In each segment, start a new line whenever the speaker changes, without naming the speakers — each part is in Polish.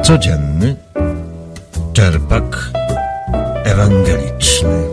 Codzienny czerpak ewangeliczny.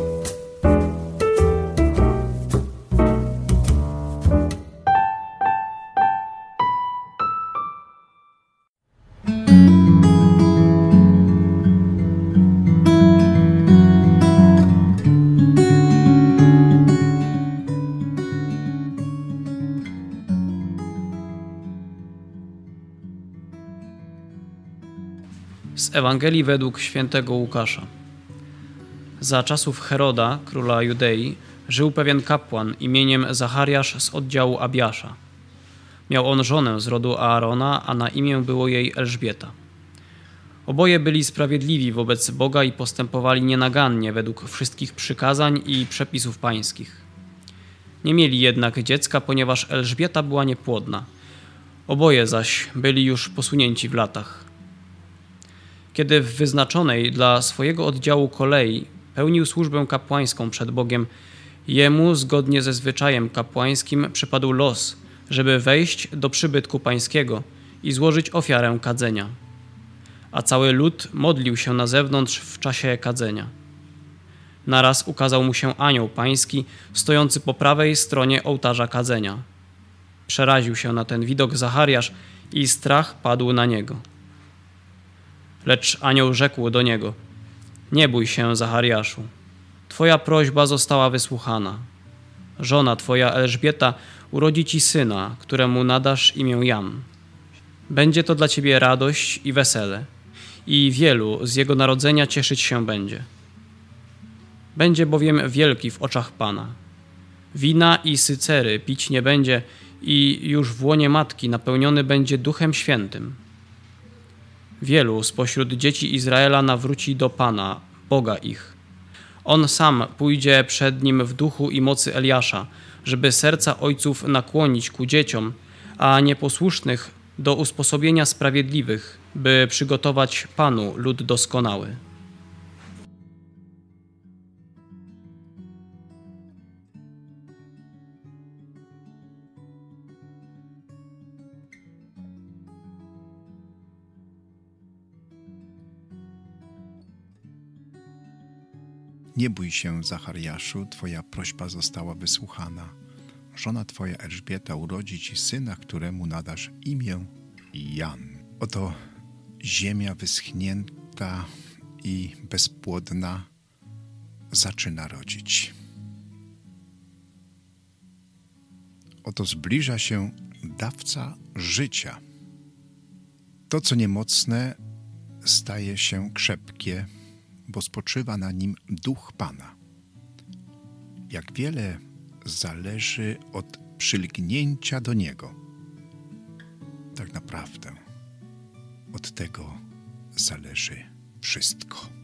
Z Ewangelii według świętego Łukasza. Za czasów Heroda, króla Judei, żył pewien kapłan imieniem Zachariasz z oddziału Abiasza. Miał on żonę z rodu Aarona, a na imię było jej Elżbieta. Oboje byli sprawiedliwi wobec Boga i postępowali nienagannie według wszystkich przykazań i przepisów pańskich. Nie mieli jednak dziecka, ponieważ Elżbieta była niepłodna. Oboje zaś byli już posunięci w latach. Kiedy w wyznaczonej dla swojego oddziału kolei pełnił służbę kapłańską przed Bogiem, jemu zgodnie ze zwyczajem kapłańskim przypadł los, żeby wejść do przybytku pańskiego i złożyć ofiarę kadzenia. A cały lud modlił się na zewnątrz w czasie kadzenia. Naraz ukazał mu się anioł pański, stojący po prawej stronie ołtarza kadzenia. Przeraził się na ten widok Zachariasz i strach padł na niego. Lecz anioł rzekł do niego: nie bój się, Zachariaszu, twoja prośba została wysłuchana. Żona twoja Elżbieta urodzi ci syna, któremu nadasz imię Jan. Będzie to dla ciebie radość i wesele, i wielu z jego narodzenia cieszyć się będzie. Będzie bowiem wielki w oczach Pana. Wina i sycery pić nie będzie i już w łonie matki napełniony będzie Duchem Świętym. Wielu spośród dzieci Izraela nawróci do Pana, Boga ich. On sam pójdzie przed nim w duchu i mocy Eliasza, żeby serca ojców nakłonić ku dzieciom, a nieposłusznych do usposobienia sprawiedliwych, by przygotować Panu lud doskonały.
Nie bój się, Zachariaszu, twoja prośba została wysłuchana. Żona twoja Elżbieta urodzi ci syna, któremu nadasz imię Jan. Oto ziemia wyschnięta i bezpłodna zaczyna rodzić. Oto zbliża się dawca życia. To, co niemocne, staje się krzepkie, bo spoczywa na nim Duch Pana. Jak wiele zależy od przylgnięcia do Niego. Tak naprawdę od tego zależy wszystko.